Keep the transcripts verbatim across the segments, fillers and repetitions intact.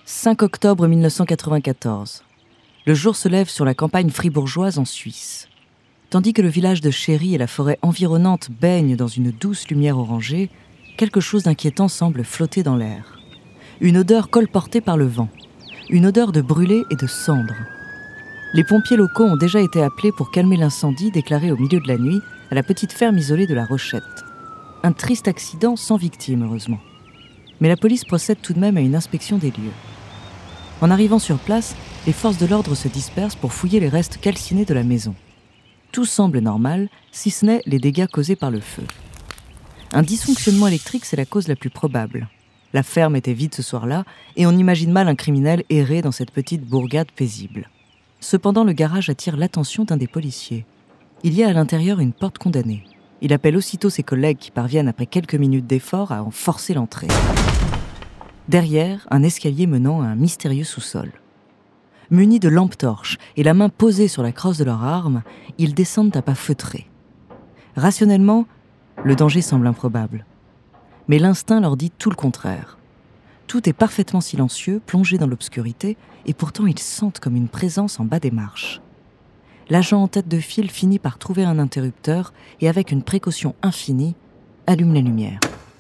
cinq octobre mille neuf cent quatre-vingt-quatorze. Le jour se lève sur la campagne fribourgeoise en Suisse. Tandis que le village de Chéry et la forêt environnante baignent dans une douce lumière orangée, quelque chose d'inquiétant semble flotter dans l'air. Une odeur colportée par le vent. Une odeur de brûlé et de cendres. Les pompiers locaux ont déjà été appelés pour calmer l'incendie déclaré au milieu de la nuit à la petite ferme isolée de la Rochette. Un triste accident sans victime, heureusement. Mais la police procède tout de même à une inspection des lieux. En arrivant sur place, les forces de l'ordre se dispersent pour fouiller les restes calcinés de la maison. Tout semble normal, si ce n'est les dégâts causés par le feu. Un dysfonctionnement électrique, c'est la cause la plus probable. La ferme était vide ce soir-là, et on imagine mal un criminel errer dans cette petite bourgade paisible. Cependant, le garage attire l'attention d'un des policiers. Il y a à l'intérieur une porte condamnée. Il appelle aussitôt ses collègues qui parviennent après quelques minutes d'effort à en forcer l'entrée. Derrière, un escalier menant à un mystérieux sous-sol. Munis de lampes torches et la main posée sur la crosse de leur arme, ils descendent à pas feutrés. Rationnellement, le danger semble improbable. Mais l'instinct leur dit tout le contraire. Tout est parfaitement silencieux, plongé dans l'obscurité, et pourtant ils sentent comme une présence en bas des marches. L'agent en tête de file finit par trouver un interrupteur et avec une précaution infinie, allume la lumière.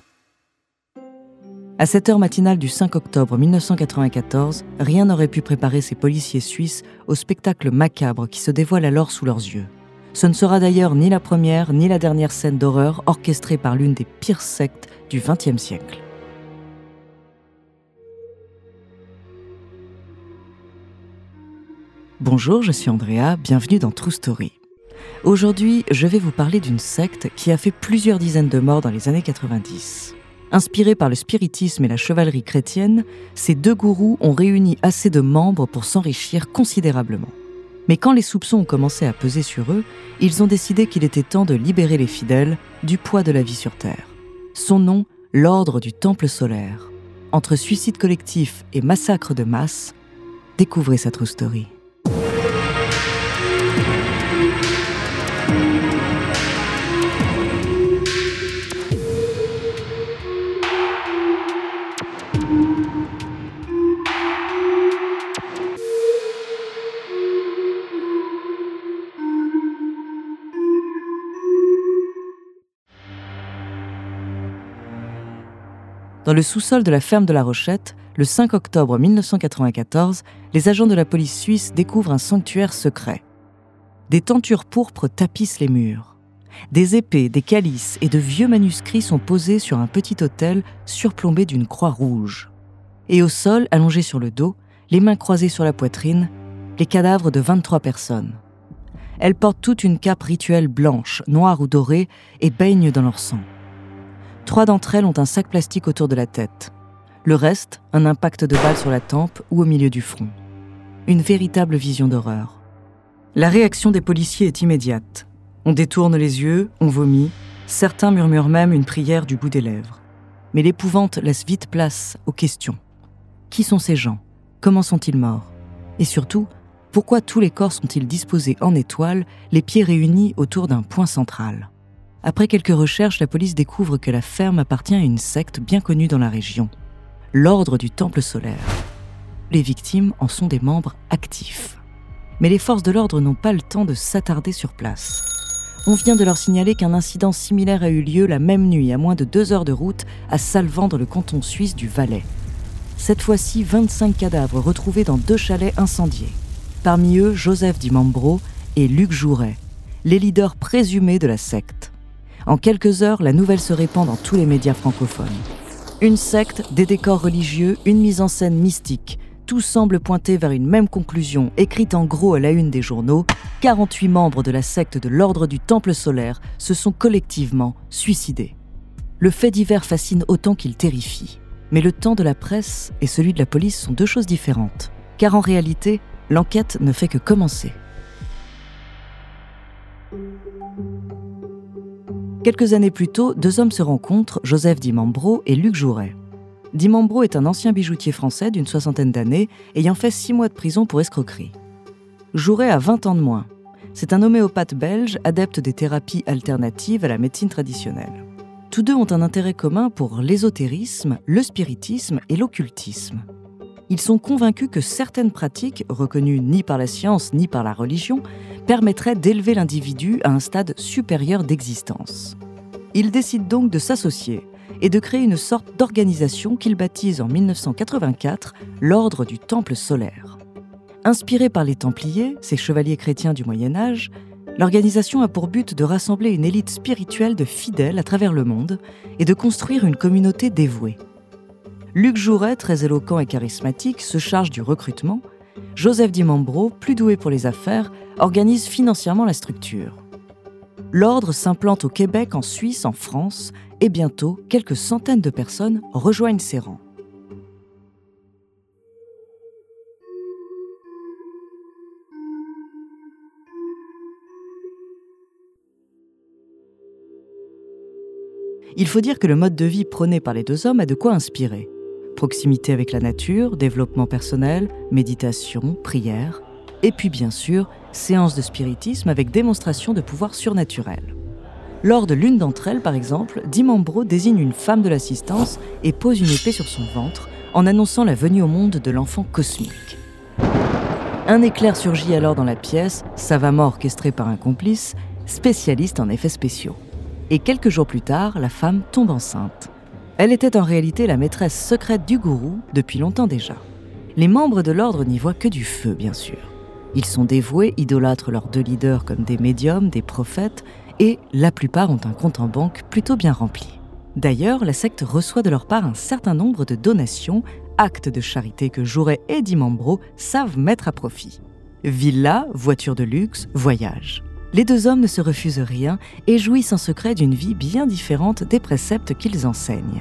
À sept heures matinale du cinq octobre mille neuf cent quatre-vingt-quatorze, rien n'aurait pu préparer ces policiers suisses au spectacle macabre qui se dévoile alors sous leurs yeux. Ce ne sera d'ailleurs ni la première ni la dernière scène d'horreur orchestrée par l'une des pires sectes du vingtième siècle. Bonjour, je suis Andrea, bienvenue dans True Story. Aujourd'hui, je vais vous parler d'une secte qui a fait plusieurs dizaines de morts dans les années quatre-vingt-dix. Inspirés par le spiritisme et la chevalerie chrétienne, ces deux gourous ont réuni assez de membres pour s'enrichir considérablement. Mais quand les soupçons ont commencé à peser sur eux, ils ont décidé qu'il était temps de libérer les fidèles du poids de la vie sur Terre. Son nom, l'Ordre du Temple solaire. Entre suicide collectif et massacre de masse, découvrez sa True Story. Dans le sous-sol de la ferme de la Rochette, le cinq octobre mille neuf cent quatre-vingt-quatorze, les agents de la police suisse découvrent un sanctuaire secret. Des tentures pourpres tapissent les murs. Des épées, des calices et de vieux manuscrits sont posés sur un petit autel surplombé d'une croix rouge. Et au sol, allongés sur le dos, les mains croisées sur la poitrine, les cadavres de vingt-trois personnes. Elles portent toute une cape rituelle blanche, noire ou dorée et baignent dans leur sang. Trois d'entre elles ont un sac plastique autour de la tête. Le reste, un impact de balle sur la tempe ou au milieu du front. Une véritable vision d'horreur. La réaction des policiers est immédiate. On détourne les yeux, on vomit, certains murmurent même une prière du bout des lèvres. Mais l'épouvante laisse vite place aux questions. Qui sont ces gens ? Comment sont-ils morts ? Et surtout, pourquoi tous les corps sont-ils disposés en étoile, les pieds réunis autour d'un point central ? Après quelques recherches, la police découvre que la ferme appartient à une secte bien connue dans la région, l'Ordre du Temple solaire. Les victimes en sont des membres actifs. Mais les forces de l'ordre n'ont pas le temps de s'attarder sur place. On vient de leur signaler qu'un incident similaire a eu lieu la même nuit, à moins de deux heures de route, à Salvan dans le canton suisse du Valais. Cette fois-ci, vingt-cinq cadavres retrouvés dans deux chalets incendiés. Parmi eux, Joseph Di Mambro et Luc Jouret, les leaders présumés de la secte. En quelques heures, la nouvelle se répand dans tous les médias francophones. Une secte, des décors religieux, une mise en scène mystique. Tout semble pointer vers une même conclusion, écrite en gros à la une des journaux. quarante-huit membres de la secte de l'Ordre du Temple solaire se sont collectivement suicidés. Le fait divers fascine autant qu'il terrifie. Mais le temps de la presse et celui de la police sont deux choses différentes. Car en réalité, l'enquête ne fait que commencer. Quelques années plus tôt, deux hommes se rencontrent, Joseph Di Mambro et Luc Jouret. Di Mambro est un ancien bijoutier français d'une soixantaine d'années, ayant fait six mois de prison pour escroquerie. Jouret a vingt ans de moins. C'est un homéopathe belge, adepte des thérapies alternatives à la médecine traditionnelle. Tous deux ont un intérêt commun pour l'ésotérisme, le spiritisme et l'occultisme. Ils sont convaincus que certaines pratiques, reconnues ni par la science ni par la religion, permettraient d'élever l'individu à un stade supérieur d'existence. Ils décident donc de s'associer et de créer une sorte d'organisation qu'ils baptisent en mille neuf cent quatre-vingt-quatre l'Ordre du Temple solaire. Inspirée par les Templiers, ces chevaliers chrétiens du Moyen Âge, l'organisation a pour but de rassembler une élite spirituelle de fidèles à travers le monde et de construire une communauté dévouée. Luc Jouret, très éloquent et charismatique, se charge du recrutement. Joseph Di Mambro, plus doué pour les affaires, organise financièrement la structure. L'ordre s'implante au Québec, en Suisse, en France, et bientôt, quelques centaines de personnes rejoignent ses rangs. Il faut dire que le mode de vie prôné par les deux hommes a de quoi inspirer. Proximité avec la nature, développement personnel, méditation, prière, et puis bien sûr, séances de spiritisme avec démonstration de pouvoir surnaturel. Lors de l'une d'entre elles, par exemple, Di Mambro désigne une femme de l'assistance et pose une épée sur son ventre en annonçant la venue au monde de l'enfant cosmique. Un éclair surgit alors dans la pièce, savamment orchestré par un complice, spécialiste en effets spéciaux. Et quelques jours plus tard, la femme tombe enceinte. Elle était en réalité la maîtresse secrète du gourou depuis longtemps déjà. Les membres de l'ordre n'y voient que du feu, bien sûr. Ils sont dévoués, idolâtrent leurs deux leaders comme des médiums, des prophètes, et la plupart ont un compte en banque plutôt bien rempli. D'ailleurs, la secte reçoit de leur part un certain nombre de donations, actes de charité que Jouret et Di Mambro savent mettre à profit. Villas, voitures de luxe, voyages. Les deux hommes ne se refusent rien et jouissent en secret d'une vie bien différente des préceptes qu'ils enseignent.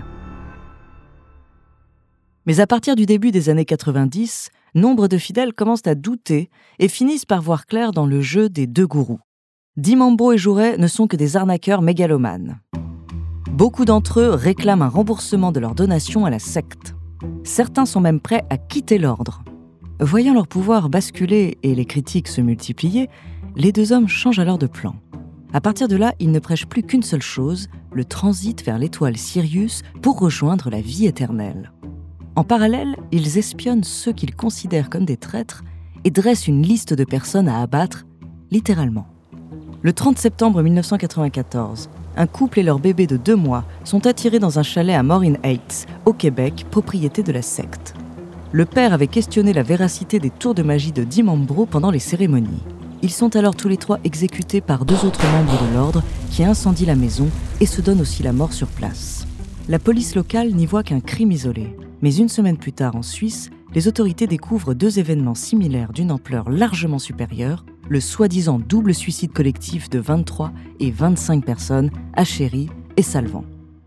Mais à partir du début des années quatre-vingt-dix, nombre de fidèles commencent à douter et finissent par voir clair dans le jeu des deux gourous. Di Mambro et Jouret ne sont que des arnaqueurs mégalomanes. Beaucoup d'entre eux réclament un remboursement de leurs donations à la secte. Certains sont même prêts à quitter l'ordre. Voyant leur pouvoir basculer et les critiques se multiplier, les deux hommes changent alors de plan. À partir de là, ils ne prêchent plus qu'une seule chose, le transit vers l'étoile Sirius pour rejoindre la vie éternelle. En parallèle, ils espionnent ceux qu'ils considèrent comme des traîtres et dressent une liste de personnes à abattre, littéralement. Le trente septembre mille neuf cent quatre-vingt-quatorze, un couple et leur bébé de deux mois sont attirés dans un chalet à Morin Heights, au Québec, propriété de la secte. Le père avait questionné la véracité des tours de magie de Di Mambro pendant les cérémonies. Ils sont alors tous les trois exécutés par deux autres membres de l'ordre qui incendient la maison et se donnent aussi la mort sur place. La police locale n'y voit qu'un crime isolé. Mais une semaine plus tard, en Suisse, les autorités découvrent deux événements similaires d'une ampleur largement supérieure, le soi-disant double suicide collectif de vingt-trois et vingt-cinq personnes à Chéry et Salvan.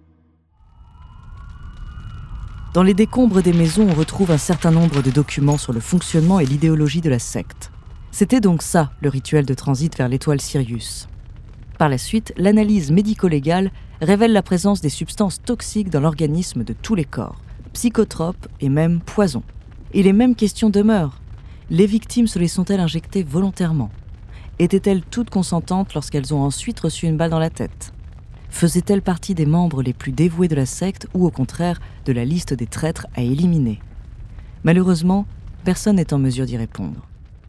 Dans les décombres des maisons, on retrouve un certain nombre de documents sur le fonctionnement et l'idéologie de la secte. C'était donc ça, le rituel de transit vers l'étoile Sirius. Par la suite, l'analyse médico-légale révèle la présence des substances toxiques dans l'organisme de tous les corps, psychotropes et même poisons. Et les mêmes questions demeurent. Les victimes se les sont-elles injectées volontairement ? Étaient-elles toutes consentantes lorsqu'elles ont ensuite reçu une balle dans la tête ? Faisaient-elles partie des membres les plus dévoués de la secte ou au contraire de la liste des traîtres à éliminer ? Malheureusement, personne n'est en mesure d'y répondre.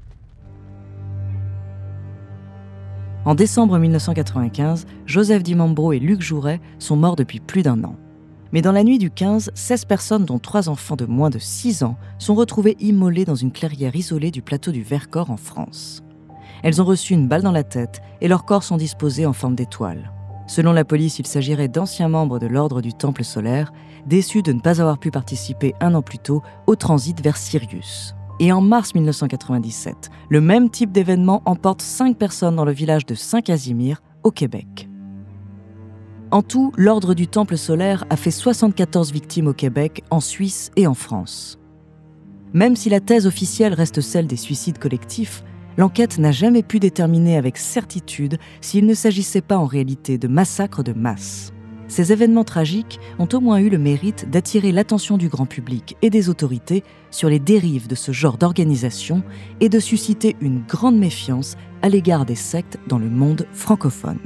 En décembre mille neuf cent quatre-vingt-quinze, Joseph Di Mambro et Luc Jouret sont morts depuis plus d'un an. Mais dans la nuit du quinze, seize personnes, dont trois enfants de moins de six ans, sont retrouvées immolées dans une clairière isolée du plateau du Vercors en France. Elles ont reçu une balle dans la tête et leurs corps sont disposés en forme d'étoile. Selon la police, il s'agirait d'anciens membres de l'ordre du Temple solaire, déçus de ne pas avoir pu participer un an plus tôt au transit vers Sirius. Et en mars mille neuf cent quatre-vingt-dix-sept, le même type d'événement emporte cinq personnes dans le village de Saint-Casimir, au Québec. En tout, l'ordre du Temple solaire a fait soixante-quatorze victimes au Québec, en Suisse et en France. Même si la thèse officielle reste celle des suicides collectifs, l'enquête n'a jamais pu déterminer avec certitude s'il ne s'agissait pas en réalité de massacres de masse. Ces événements tragiques ont au moins eu le mérite d'attirer l'attention du grand public et des autorités sur les dérives de ce genre d'organisation et de susciter une grande méfiance à l'égard des sectes dans le monde francophone.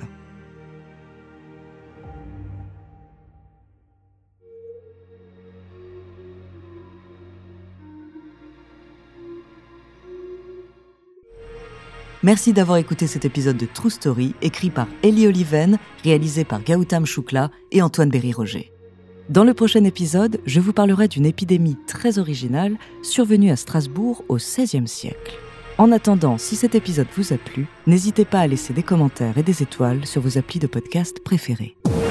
Merci d'avoir écouté cet épisode de True Story, écrit par Ellie Oliven, réalisé par Gautam Shukla et Antoine Berry-Roger. Dans le prochain épisode, je vous parlerai d'une épidémie très originale survenue à Strasbourg au seizième siècle. En attendant, si cet épisode vous a plu, n'hésitez pas à laisser des commentaires et des étoiles sur vos applis de podcast préférés.